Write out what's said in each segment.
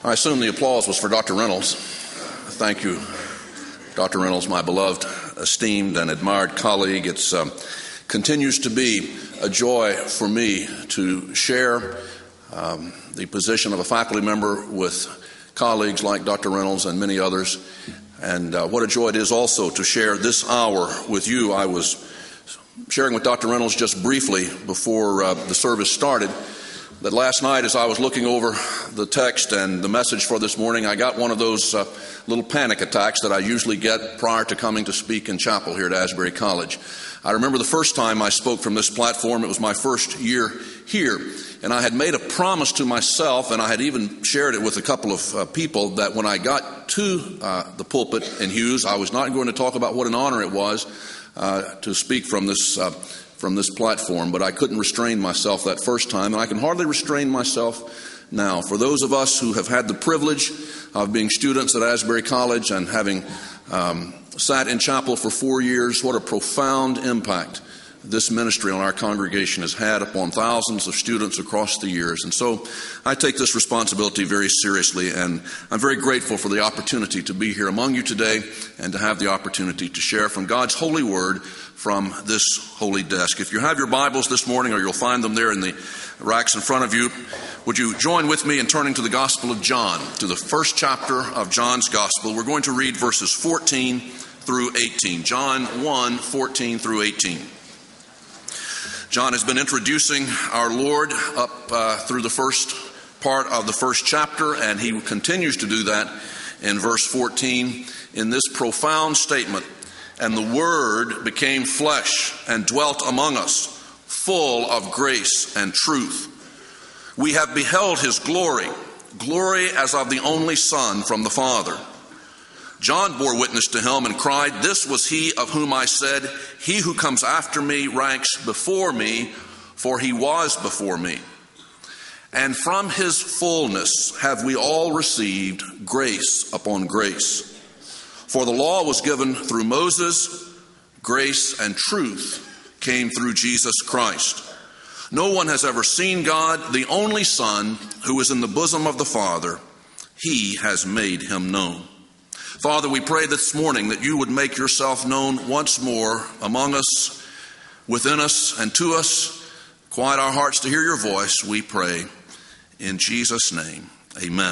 I assume the applause was for Dr. Reynolds. Thank you, Dr. Reynolds, my beloved, esteemed, and admired colleague. It continues to be a joy for me to share the position of a faculty member with colleagues like Dr. Reynolds and many others. And what a joy it is also to share this hour with you. I was sharing with Dr. Reynolds just briefly before the service started that last night, as I was looking over the text and the message for this morning, I got one of those little panic attacks that I usually get prior to coming to speak in chapel here at Asbury College. I remember the first time I spoke from this platform. It was my first year here, and I had made a promise to myself, and I had even shared it with a couple of people, that when I got to the pulpit in Hughes, I was not going to talk about what an honor it was to speak from this platform, but I couldn't restrain myself that first time, and I can hardly restrain myself now. For those of us who have had the privilege of being students at Asbury College and having sat in chapel for 4 years, what a profound impact this ministry on our congregation has had upon thousands of students across the years. And so I take this responsibility very seriously, and I'm very grateful for the opportunity to be here among you today and to have the opportunity to share from God's holy word from this holy desk. If you have your Bibles this morning, or you'll find them there in the racks in front of you, would you join with me in turning to the Gospel of John, to the first chapter of John's Gospel. We're going to read verses 14 through 18. John 1, 14 through 18. John has been introducing our Lord up through the first part of the first chapter, and he continues to do that in verse 14 in this profound statement: "And the Word became flesh and dwelt among us, full of grace and truth. We have beheld his glory, glory as of the only Son from the Father. John bore witness to him and cried, 'This was he of whom I said, he who comes after me ranks before me, for he was before me.' And from his fullness have we all received grace upon grace. For the law was given through Moses, grace and truth came through Jesus Christ. No one has ever seen God, the only Son, who is in the bosom of the Father. He has made him known." Father, we pray this morning that you would make yourself known once more among us, within us, and to us. Quiet our hearts to hear your voice, we pray. In Jesus' name, amen.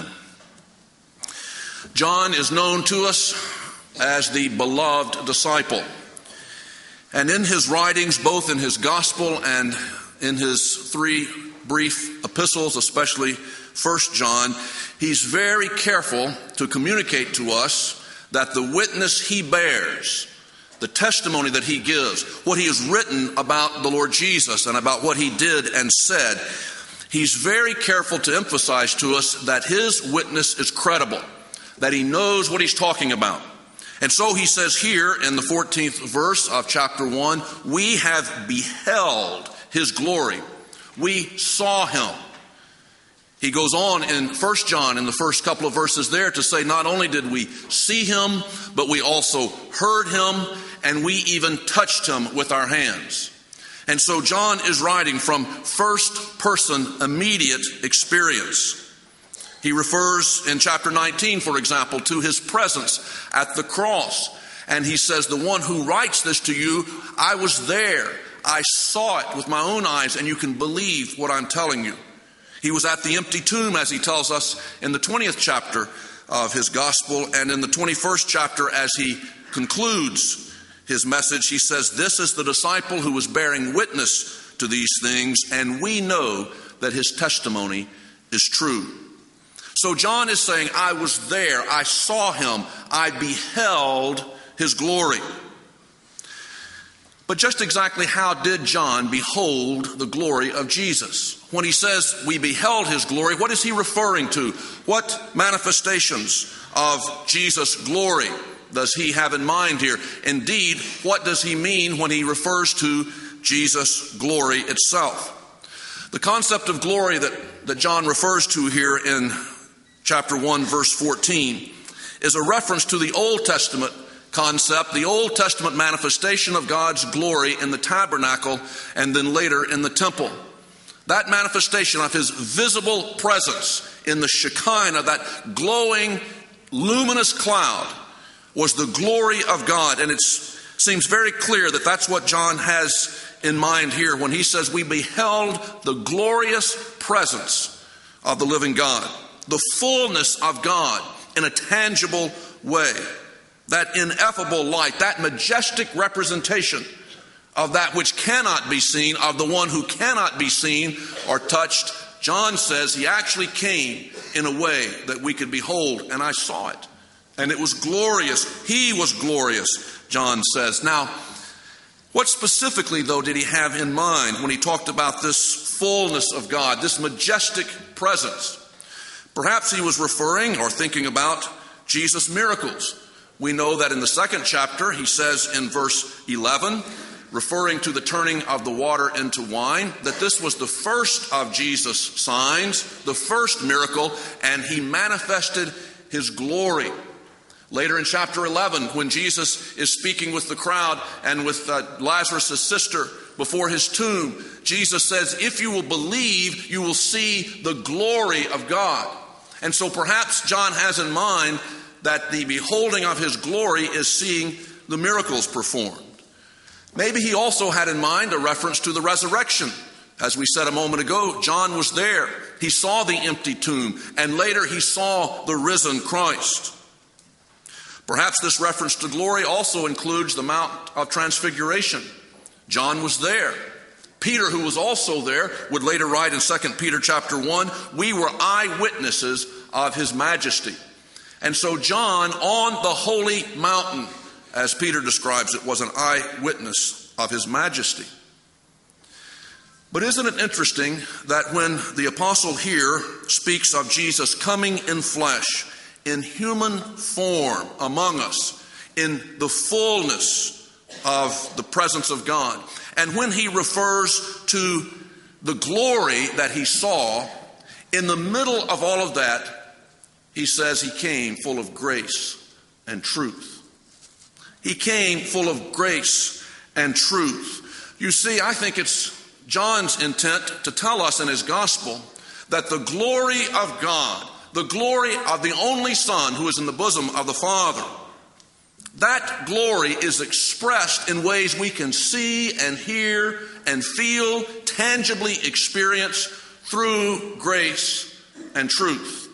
John is known to us as the beloved disciple. And in his writings, both in his gospel and in his 3 brief epistles, especially 1 John, he's very careful to communicate to us that the witness he bears, the testimony that he gives, what he has written about the Lord Jesus and about what he did and said, he's very careful to emphasize to us that his witness is credible, that he knows what he's talking about. And so he says here in the 14th verse of chapter 1, we have beheld his glory. We saw him. He goes on in 1 John, in the first couple of verses there, to say not only did we see him, but we also heard him, and we even touched him with our hands. And so John is writing from first person immediate experience. He refers in chapter 19, for example, to his presence at the cross. And he says, the one who writes this to you, I was there. I saw it with my own eyes, and you can believe what I'm telling you. He was at the empty tomb, as he tells us in the 20th chapter of his gospel. And in the 21st chapter, as he concludes his message, he says, this is the disciple who was bearing witness to these things, and we know that his testimony is true. So John is saying, I was there, I saw him, I beheld his glory. But just exactly how did John behold the glory of Jesus? When he says we beheld his glory, what is he referring to? What manifestations of Jesus' glory does he have in mind here? Indeed, what does he mean when he refers to Jesus' glory itself? The concept of glory that John refers to here in chapter 1, verse 14, is a reference to the Old Testament concept, the Old Testament manifestation of God's glory in the tabernacle and then later in the temple. That manifestation of his visible presence in the Shekinah, that glowing, luminous cloud, was the glory of God. And it seems very clear that that's what John has in mind here when he says we beheld the glorious presence of the living God, the fullness of God in a tangible way, that ineffable light, that majestic representation of that which cannot be seen, of the one who cannot be seen or touched. John says he actually came in a way that we could behold, and I saw it. And it was glorious. He was glorious, John says. Now, what specifically, though, did he have in mind when he talked about this fullness of God, this majestic presence? Perhaps he was referring or thinking about Jesus' miracles. We know that in the 2nd chapter, he says in verse 11, referring to the turning of the water into wine, that this was the first of Jesus' signs, the first miracle, and he manifested his glory. Later in chapter 11, when Jesus is speaking with the crowd and with Lazarus' sister before his tomb, Jesus says, if you will believe, you will see the glory of God. And so perhaps John has in mind that the beholding of his glory is seeing the miracles performed. Maybe he also had in mind a reference to the resurrection. As we said a moment ago, John was there. He saw the empty tomb, and later he saw the risen Christ. Perhaps this reference to glory also includes the Mount of Transfiguration. John was there. Peter, who was also there, would later write in 2 Peter chapter 1, we were eyewitnesses of his majesty. And so John, on the holy mountain, as Peter describes it, was an eyewitness of his majesty. But isn't it interesting that when the apostle here speaks of Jesus coming in flesh, in human form among us, in the fullness of the presence of God, and when he refers to the glory that he saw, in the middle of all of that, he says he came full of grace and truth. He came full of grace and truth. You see, I think it's John's intent to tell us in his gospel that the glory of God, the glory of the only Son who is in the bosom of the Father, that glory is expressed in ways we can see and hear and feel, tangibly experience through grace and truth.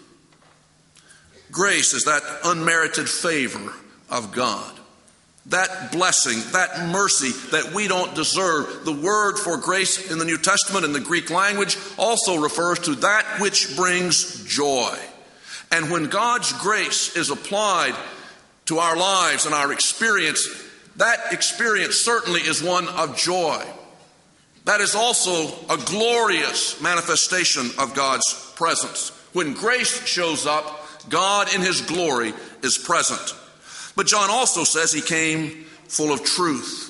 Grace is that unmerited favor of God. That blessing, that mercy that we don't deserve. The word for grace in the New Testament in the Greek language also refers to that which brings joy. And when God's grace is applied to our lives and our experience, that experience certainly is one of joy. That is also a glorious manifestation of God's presence. When grace shows up, God in his glory is present. But John also says he came full of truth.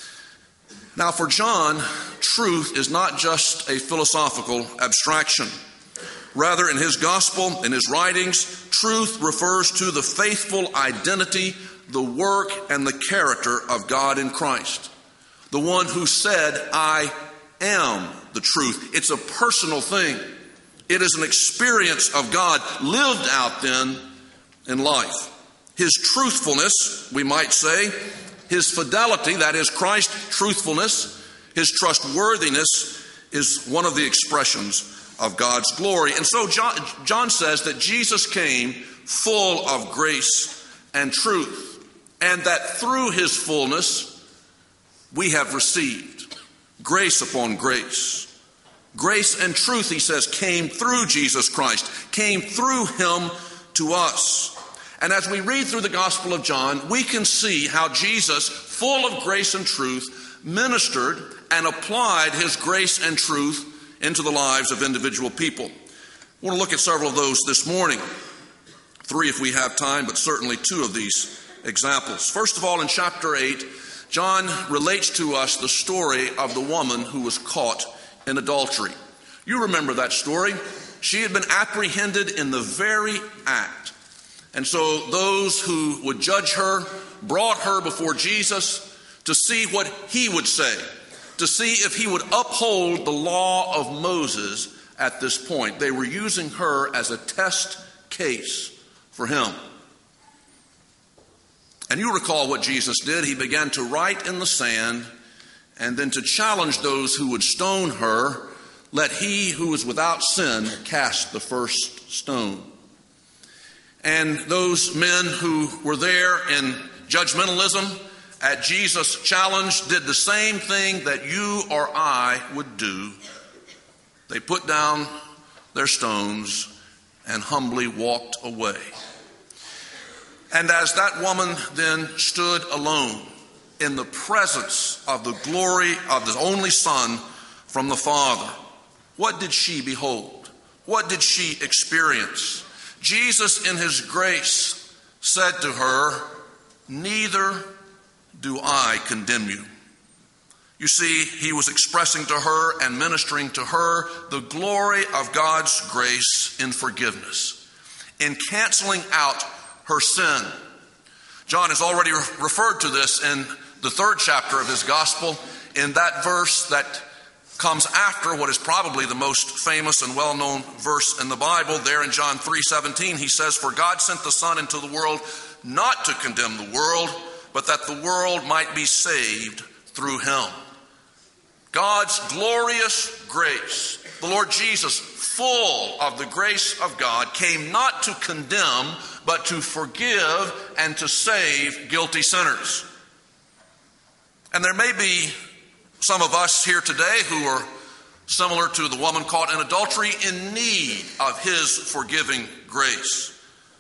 Now for John, truth is not just a philosophical abstraction. Rather, in his gospel, in his writings, truth refers to the faithful identity, the work, and the character of God in Christ. The one who said, I am the truth. It's a personal thing. It is an experience of God lived out then in life. His truthfulness, we might say, his fidelity, that is Christ's truthfulness, his trustworthiness is one of the expressions of God's glory. And so John says that Jesus came full of grace and truth, and that through his fullness we have received grace upon grace. Grace and truth, he says, came through Jesus Christ, came through him to us. And as we read through the Gospel of John, we can see how Jesus, full of grace and truth, ministered and applied his grace and truth into the lives of individual people. I want to look at several of those this morning. 3 if we have time, but certainly 2 of these examples. First of all, in chapter 8, John relates to us the story of the woman who was caught in adultery. You remember that story. She had been apprehended in the very act. And so those who would judge her brought her before Jesus to see what he would say. to see if he would uphold the law of Moses at this point. They were using her as a test case for him. And you recall what Jesus did. He began to write in the sand and then to challenge those who would stone her. Let he who is without sin cast the first stone. And those men who were there in judgmentalism at Jesus' challenge did the same thing that you or I would do. They put down their stones and humbly walked away. And as that woman then stood alone in the presence of the glory of the only Son from the Father, what did she behold? What did she experience? Jesus, in his grace, said to her, "Neither do I condemn you." You see, he was expressing to her and ministering to her the glory of God's grace in forgiveness, in canceling out her sin. John has already referred to this in the 3rd chapter of his gospel, in that verse that comes after what is probably the most famous and well-known verse in the Bible. There in John 3:17, he says, "For God sent the Son into the world not to condemn the world, but that the world might be saved through him." God's glorious grace, the Lord Jesus, full of the grace of God, came not to condemn, but to forgive and to save guilty sinners. And there may be some of us here today who are similar to the woman caught in adultery, in need of his forgiving grace.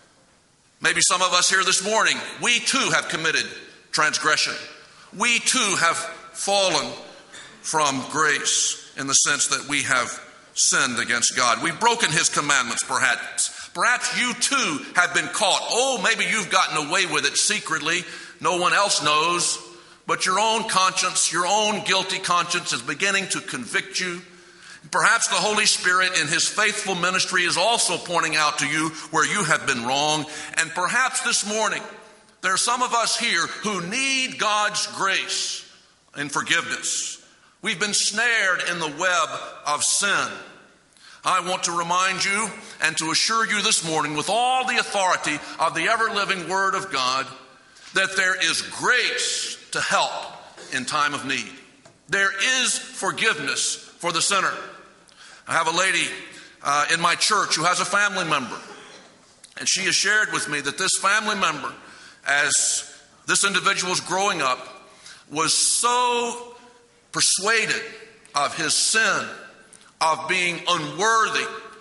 Maybe some of us here this morning, we too have committed transgression. We too have fallen from grace in the sense that we have sinned against God. We've broken his commandments, perhaps. Perhaps you too have been caught. Oh, maybe you've gotten away with it secretly. No one else knows. But your own conscience, your own guilty conscience is beginning to convict you. Perhaps the Holy Spirit in his faithful ministry is also pointing out to you where you have been wrong. And perhaps this morning, there are some of us here who need God's grace and forgiveness. We've been snared in the web of sin. I want to remind you and to assure you this morning with all the authority of the ever-living Word of God that there is grace to help in time of need. There is forgiveness for the sinner. I have a lady in my church who has a family member, and she has shared with me that this family member, as this individual was growing up, was so persuaded of his sin, of being unworthy,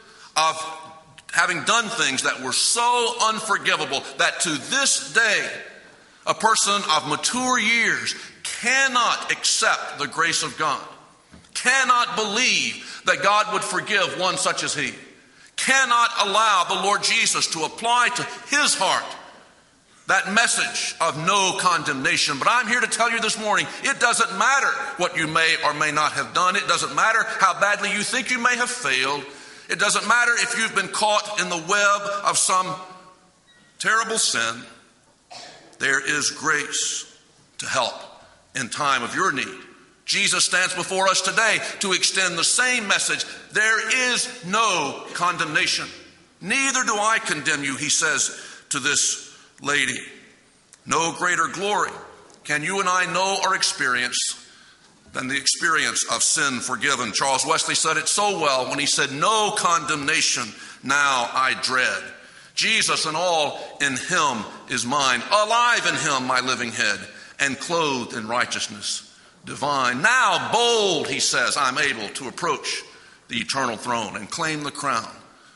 of having done things that were so unforgivable, that to this day, a person of mature years cannot accept the grace of God, cannot believe that God would forgive one such as he, cannot allow the Lord Jesus to apply to his heart that message of no condemnation. But I'm here to tell you this morning, it doesn't matter what you may or may not have done. It doesn't matter how badly you think you may have failed. It doesn't matter if you've been caught in the web of some terrible sin. There is grace to help in time of your need. Jesus stands before us today to extend the same message. There is no condemnation. Neither do I condemn you, he says to this lady. No greater glory can you and I know or experience than the experience of sin forgiven. Charles Wesley said it so well when he said, "No condemnation now I dread. Jesus and all in him is mine. Alive in him my living head, and clothed in righteousness divine. Now bold," he says, "I'm able to approach the eternal throne and claim the crown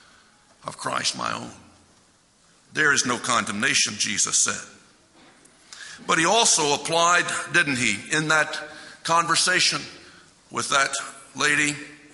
of Christ my own." There is no condemnation, Jesus said. But he also applied, didn't he, in that conversation with that lady,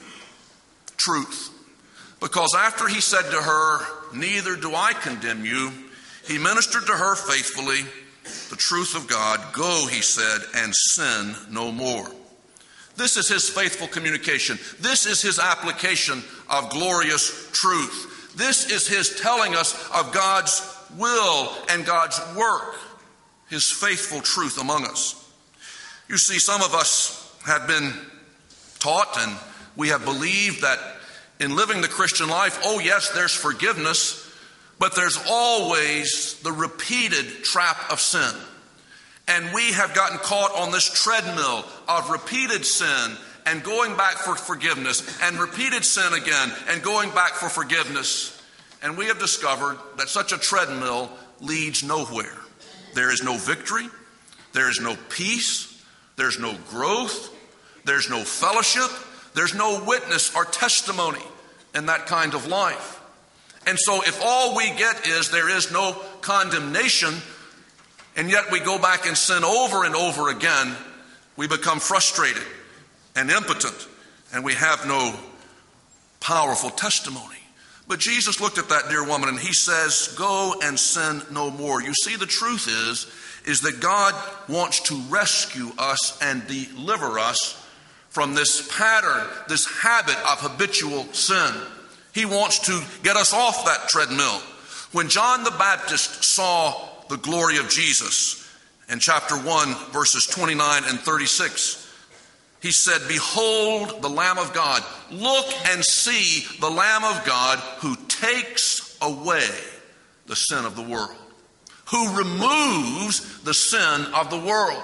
truth. Because after he said to her, "Neither do I condemn you," he ministered to her faithfully the truth of God. "Go," he said, "and sin no more." This is his faithful communication. This is his application of glorious truth. This is his telling us of God's will and God's work, his faithful truth among us. You see, some of us had been taught and we have believed that in living the Christian life, oh yes, there's forgiveness, but there's always the repeated trap of sin. And we have gotten caught on this treadmill of repeated sin and going back for forgiveness, and repeated sin again and going back for forgiveness. And we have discovered that such a treadmill leads nowhere. There is no victory, there is no peace, there's no growth, there's no fellowship, there's no witness or testimony in that kind of life. And so if all we get is there is no condemnation, and yet we go back and sin over and over again, we become frustrated and impotent, and we have no powerful testimony. But Jesus looked at that dear woman and he says, go and sin no more. You see, the truth is that God wants to rescue us and deliver us from this pattern, this habit of habitual sin. He wants to get us off that treadmill. When John the Baptist saw the glory of Jesus in chapter 1, verses 29 and 36, he said, behold the Lamb of God. Look and see the Lamb of God who takes away the sin of the world, who removes the sin of the world.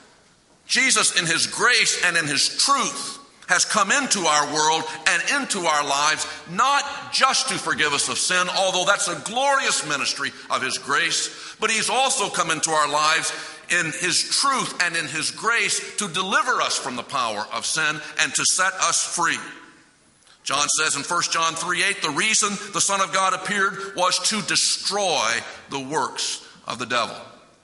Jesus, in his grace and in his truth, has come into our world and into our lives, not just to forgive us of sin, although that's a glorious ministry of his grace, but he's also come into our lives in his truth and in his grace to deliver us from the power of sin and to set us free. John says in 1 John 3:8, the reason the Son of God appeared was to destroy the works of the devil.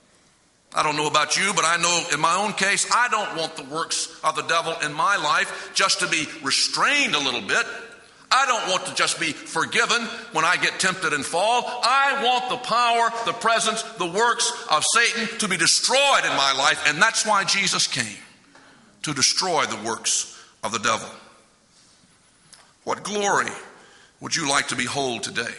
I don't know about you, but I know in my own case, I don't want the works of the devil in my life just to be restrained a little bit. I don't want to just be forgiven when I get tempted and fall. I want the power, the presence, the works of Satan to be destroyed in my life. And that's why Jesus came, to destroy the works of the devil. What glory would you like to behold today?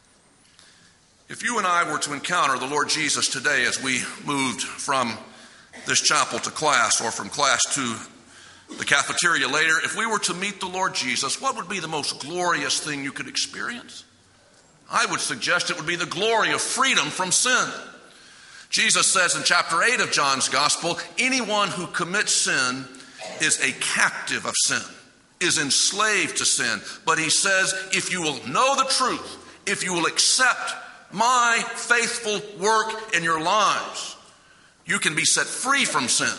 If you and I were to encounter the Lord Jesus today as we moved from this chapel to class or from class to the cafeteria later, if we were to meet the Lord Jesus, what would be the most glorious thing you could experience? I would suggest it would be the glory of freedom from sin. Jesus says in chapter 8 of John's Gospel, anyone who commits sin is a captive of sin, is enslaved to sin. But he says, if you will know the truth, if you will accept my faithful work in your lives, you can be set free from sin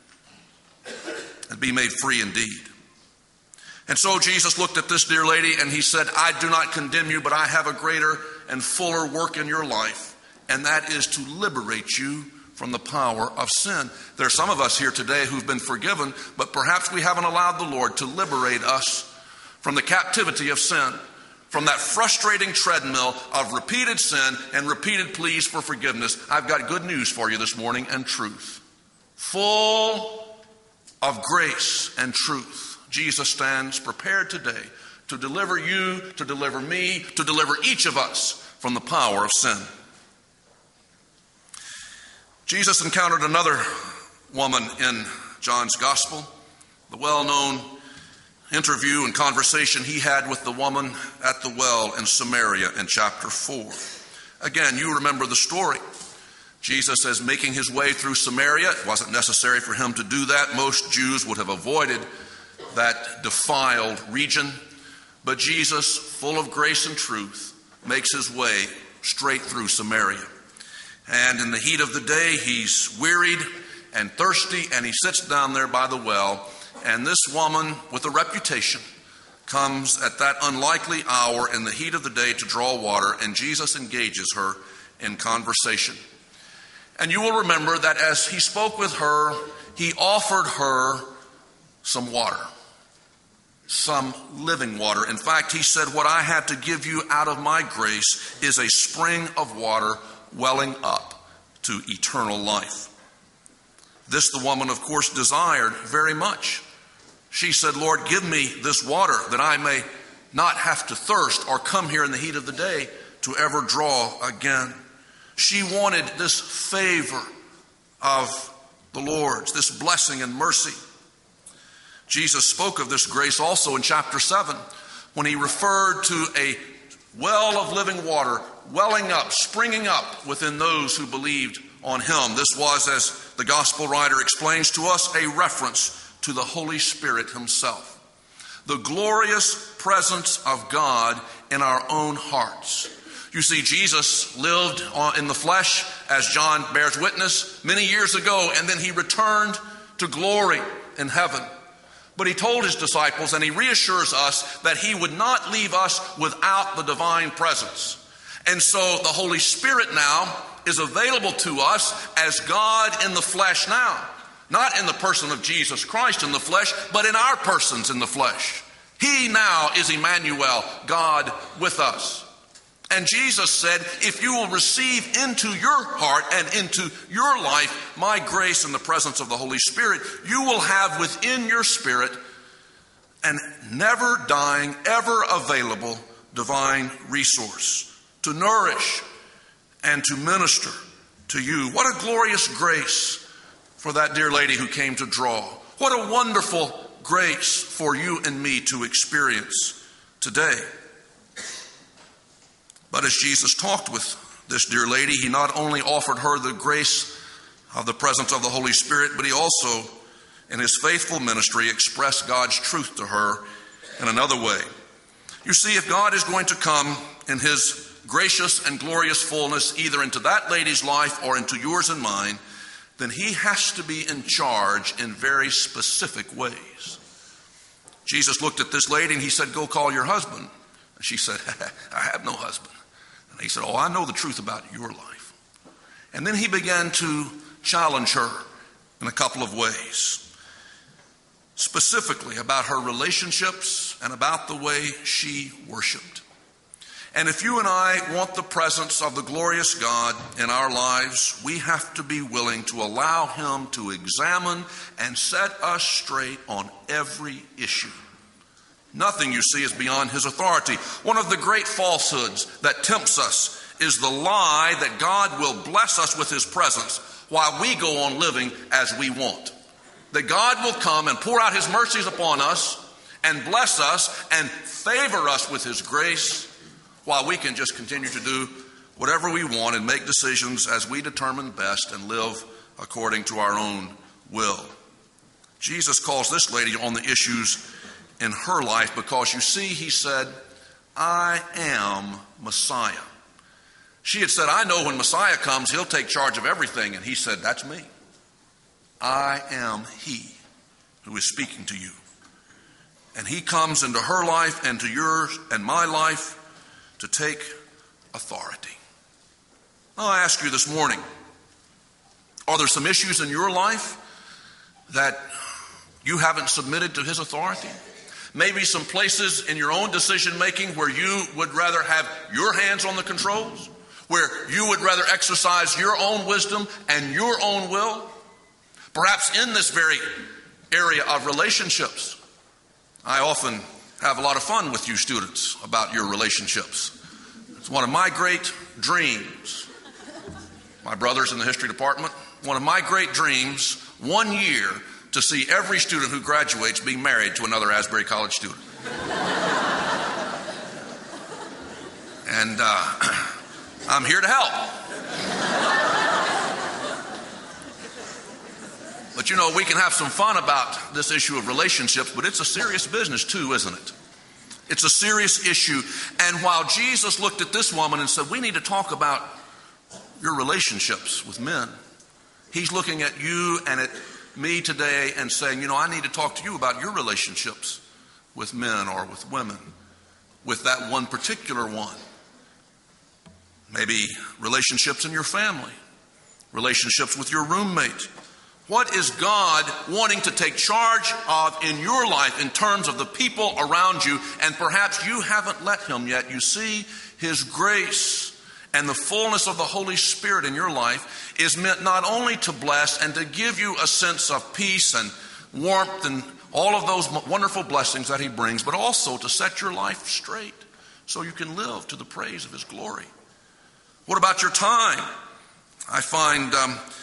and be made free indeed. And so Jesus looked at this dear lady and he said, I do not condemn you, but I have a greater and fuller work in your life, and that is to liberate you from the power of sin. There are some of us here today who've been forgiven, but perhaps we haven't allowed the Lord to liberate us from the captivity of sin, from that frustrating treadmill of repeated sin and repeated pleas for forgiveness. I've got good news for you this morning and truth. Full of grace and truth, Jesus stands prepared today to deliver you, to deliver me, to deliver each of us from the power of sin. Jesus encountered another woman in John's Gospel, the well-known interview and conversation he had with the woman at the well in Samaria in chapter 4. Again, you remember the story. Jesus is making his way through Samaria. It wasn't necessary for him to do that. Most Jews would have avoided that defiled region. But Jesus, full of grace and truth, makes his way straight through Samaria. And in the heat of the day, he's wearied and thirsty, and he sits down there by the well. And this woman with a reputation comes at that unlikely hour in the heat of the day to draw water, and Jesus engages her in conversation. And you will remember that as he spoke with her, he offered her some water, some living water. In fact, he said, what I have to give you out of my grace is a spring of water welling up to eternal life. This the woman, of course, desired very much. She said, Lord, give me this water that I may not have to thirst or come here in the heat of the day to ever draw again. She wanted this favor of the Lord's, this blessing and mercy. Jesus spoke of this grace also in chapter 7 when he referred to a well of living water welling up, springing up within those who believed on him. This was, as the gospel writer explains to us, a reference to the Holy Spirit himself. The glorious presence of God in our own hearts. You see, Jesus lived in the flesh, as John bears witness, many years ago, and then he returned to glory in heaven. But he told his disciples, and he reassures us, that he would not leave us without the divine presence. And so the Holy Spirit now is available to us as God in the flesh now. Not in the person of Jesus Christ in the flesh, but in our persons in the flesh. He now is Emmanuel, God with us. And Jesus said, if you will receive into your heart and into your life my grace in the presence of the Holy Spirit, you will have within your spirit an never dying, ever available divine resource to nourish and to minister to you. What a glorious grace for that dear lady who came to draw. What a wonderful grace for you and me to experience today. But as Jesus talked with this dear lady, he not only offered her the grace of the presence of the Holy Spirit, but he also, in his faithful ministry, expressed God's truth to her in another way. You see, if God is going to come in his gracious and glorious fullness, either into that lady's life or into yours and mine, then he has to be in charge in very specific ways. Jesus looked at this lady and he said, go call your husband. And she said, I have no husband. And he said, oh, I know the truth about your life. And then he began to challenge her in a couple of ways, specifically about her relationships and about the way she worshiped. And if you and I want the presence of the glorious God in our lives, we have to be willing to allow him to examine and set us straight on every issue. Nothing, you see, is beyond his authority. One of the great falsehoods that tempts us is the lie that God will bless us with his presence while we go on living as we want. That God will come and pour out his mercies upon us and bless us and favor us with his grace, while we can just continue to do whatever we want and make decisions as we determine best and live according to our own will. Jesus calls this lady on the issues in her life because, you see, he said, I am Messiah. She had said, I know when Messiah comes, he'll take charge of everything. And he said, that's me. I am he who is speaking to you. And he comes into her life and to yours and my life to take authority. Now, I ask you this morning, are there some issues in your life that you haven't submitted to his authority? Maybe some places in your own decision making where you would rather have your hands on the controls, where you would rather exercise your own wisdom and your own will. Perhaps in this very area of relationships. I often have a lot of fun with you students about your relationships. It's one of my great dreams. My brother's in the history department. One of my great dreams, 1 year, to see every student who graduates be married to another Asbury College student. And I'm here to help. But you know, we can have some fun about this issue of relationships, but it's a serious business too, isn't it? It's a serious issue. And while Jesus looked at this woman and said, we need to talk about your relationships with men, he's looking at you and at me today and saying, you know, I need to talk to you about your relationships with men or with women, with that one particular one. Maybe relationships in your family, relationships with your roommate. What is God wanting to take charge of in your life in terms of the people around you? And perhaps you haven't let him yet. You see, his grace and the fullness of the Holy Spirit in your life is meant not only to bless and to give you a sense of peace and warmth and all of those wonderful blessings that he brings, but also to set your life straight so you can live to the praise of his glory. What about your time? I find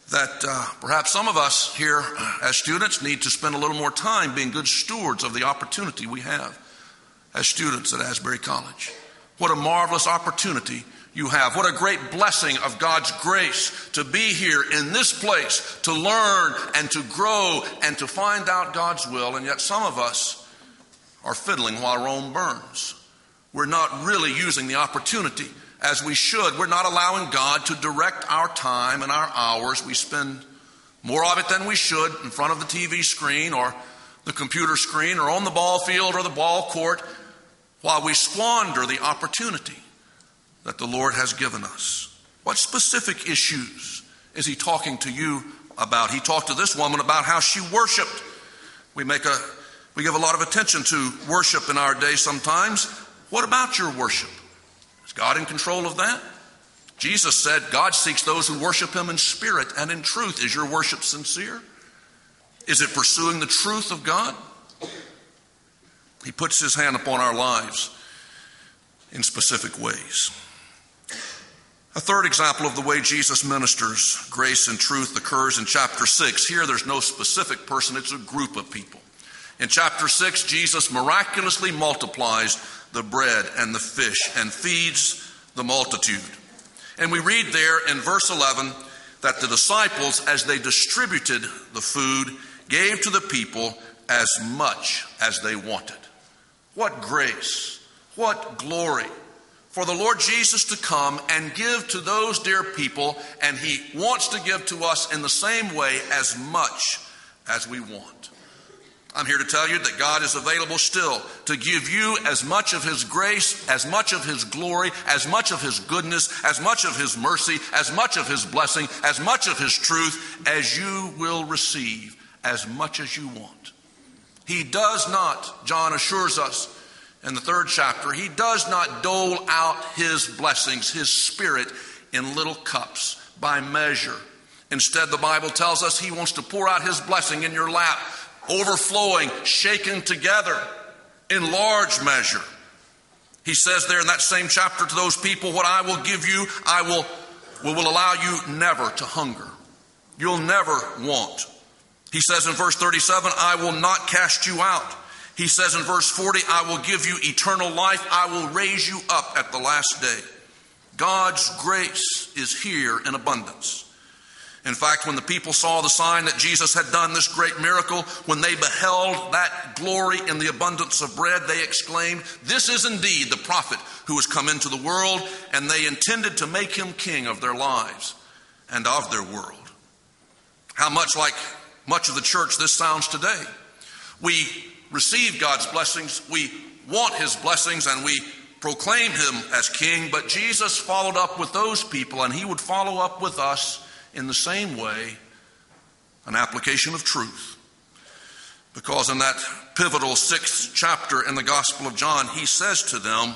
that perhaps some of us here as students need to spend a little more time being good stewards of the opportunity we have as students at Asbury College. What a marvelous opportunity you have. What a great blessing of God's grace to be here in this place, to learn and to grow and to find out God's will. And yet some of us are fiddling while Rome burns. We're not really using the opportunity as we should. We're not allowing God to direct our time and our hours. We spend more of it than we should in front of the TV screen or the computer screen or on the ball field or the ball court, while we squander the opportunity that the Lord has given us. What specific issues is he talking to you about? He talked to this woman about how she worshiped. We give a lot of attention to worship in our day sometimes. What about your worship? Is God in control of that? Jesus said God seeks those who worship him in spirit and in truth. Is your worship sincere? Is it pursuing the truth of God? He puts his hand upon our lives in specific ways. A third example of the way Jesus ministers grace and truth occurs in chapter 6. Here there's no specific person, it's a group of people. In chapter 6, Jesus miraculously multiplies the bread and the fish and feeds the multitude. And we read there in verse 11 that the disciples, as they distributed the food, gave to the people as much as they wanted. What grace, what glory for the Lord Jesus to come and give to those dear people, and he wants to give to us in the same way as much as we want. I'm here to tell you that God is available still to give you as much of his grace, as much of his glory, as much of his goodness, as much of his mercy, as much of his blessing, as much of his truth as you will receive, as much as you want. He does not, John assures us in the 3rd chapter, he does not dole out his blessings, his Spirit, in little cups by measure. Instead, the Bible tells us he wants to pour out his blessing in your lap, overflowing, shaken together in large measure. He says there in that same chapter to those people, what I will give you, I will allow you never to hunger. You'll never want. He says in verse 37, I will not cast you out. He says in verse 40, I will give you eternal life. I will raise you up at the last day. God's grace is here in abundance. In fact, when the people saw the sign that Jesus had done, this great miracle, when they beheld that glory in the abundance of bread, they exclaimed, this is indeed the prophet who has come into the world, and they intended to make him king of their lives and of their world. How much like much of the church this sounds today. We receive God's blessings, we want his blessings, and we proclaim him as king, but Jesus followed up with those people, and he would follow up with us in the same way, an application of truth. Because in that pivotal 6th chapter in the Gospel of John, he says to them,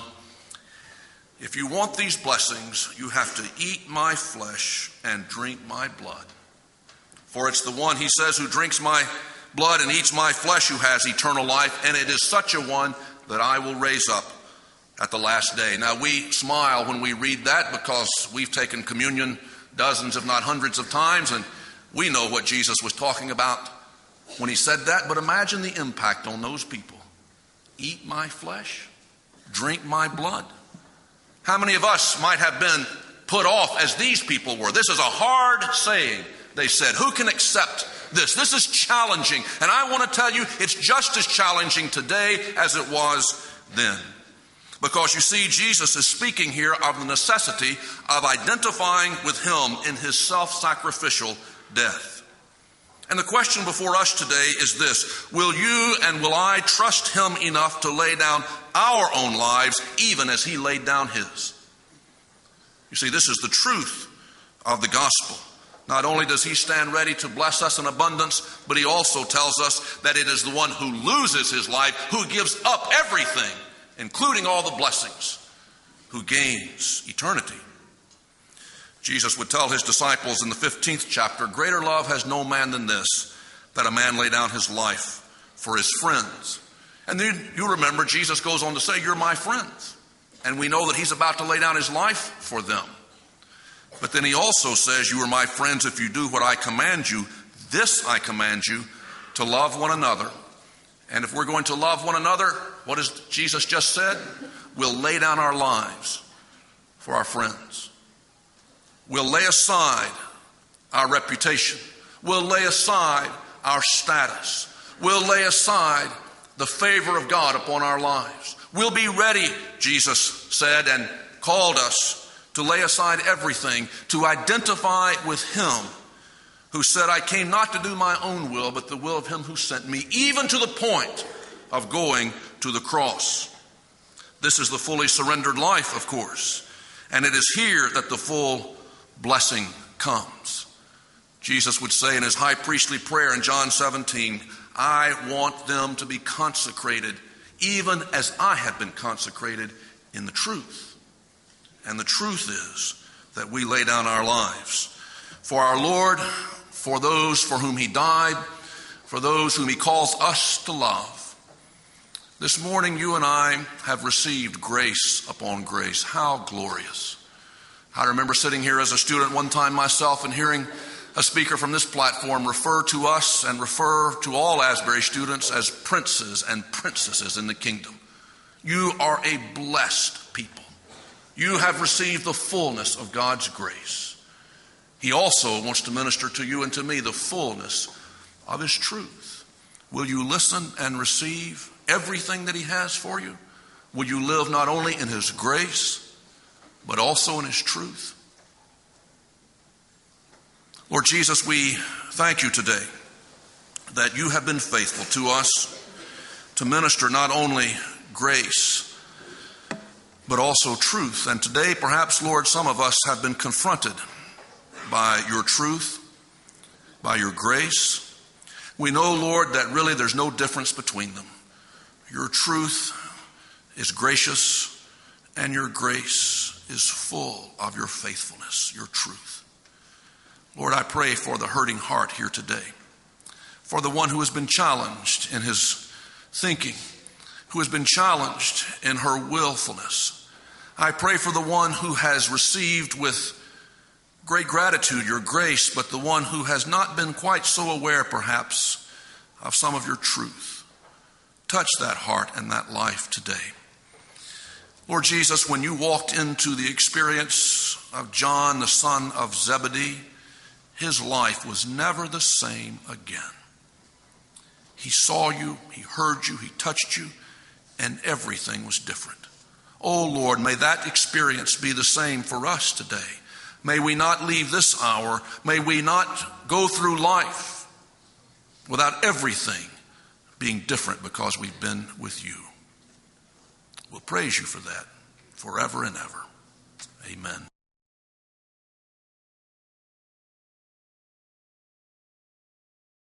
if you want these blessings, you have to eat my flesh and drink my blood. For it's the one, he says, who drinks my blood and eats my flesh who has eternal life, and it is such a one that I will raise up at the last day. Now we smile when we read that because we've taken communion dozens, if not hundreds of times, and we know what Jesus was talking about when he said that, but imagine the impact on those people. Eat my flesh, drink my blood. How many of us might have been put off as these people were? This is a hard saying, they said. Who can accept this? This is challenging, and I want to tell you it's just as challenging today as it was then. Because you see, Jesus is speaking here of the necessity of identifying with him in his self-sacrificial death. And the question before us today is this: will you and will I trust him enough to lay down our own lives even as he laid down his? You see, this is the truth of the gospel. Not only does he stand ready to bless us in abundance, but he also tells us that it is the one who loses his life, who gives up everything, including all the blessings, who gains eternity. Jesus would tell his disciples in the 15th chapter, greater love has no man than this, that a man lay down his life for his friends. And then you remember Jesus goes on to say, you're my friends. And we know that he's about to lay down his life for them. But then he also says, you are my friends if you do what I command you. This I command you, to love one another. And if we're going to love one another, what has Jesus just said? We'll lay down our lives for our friends. We'll lay aside our reputation. We'll lay aside our status. We'll lay aside the favor of God upon our lives. We'll be ready, Jesus said, and called us to lay aside everything, to identify with him who said, I came not to do my own will, but the will of him who sent me, even to the point of going to the cross. This is the fully surrendered life, of course, and it is here that the full blessing comes. Jesus would say in his high priestly prayer in John 17, I want them to be consecrated, even as I have been consecrated in the truth. And the truth is that we lay down our lives for our Lord, for those for whom he died, for those whom he calls us to love. This morning, you and I have received grace upon grace. How glorious. I remember sitting here as a student one time myself and hearing a speaker from this platform refer to us and refer to all Asbury students as princes and princesses in the kingdom. You are a blessed people. You have received the fullness of God's grace. He also wants to minister to you and to me the fullness of his truth. Will you listen and receive everything that he has for you? Will you live not only in his grace, but also in his truth? Lord Jesus, we thank you today that you have been faithful to us to minister not only grace, but also truth. And today, perhaps, Lord, some of us have been confronted by your truth, by your grace. We know, Lord, that really there's no difference between them. Your truth is gracious, and your grace is full of your faithfulness, your truth. Lord, I pray for the hurting heart here today, for the one who has been challenged in his thinking, who has been challenged in her willfulness. I pray for the one who has received with great gratitude your grace, but the one who has not been quite so aware, perhaps, of some of your truth. Touch that heart and that life today. Lord Jesus, when you walked into the experience of John, the son of Zebedee, his life was never the same again. He saw you, he heard you, he touched you, and everything was different. Oh Lord, may that experience be the same for us today. May we not leave this hour, may we not go through life without everything being different because we've been with you. We'll praise you for that forever and ever. Amen.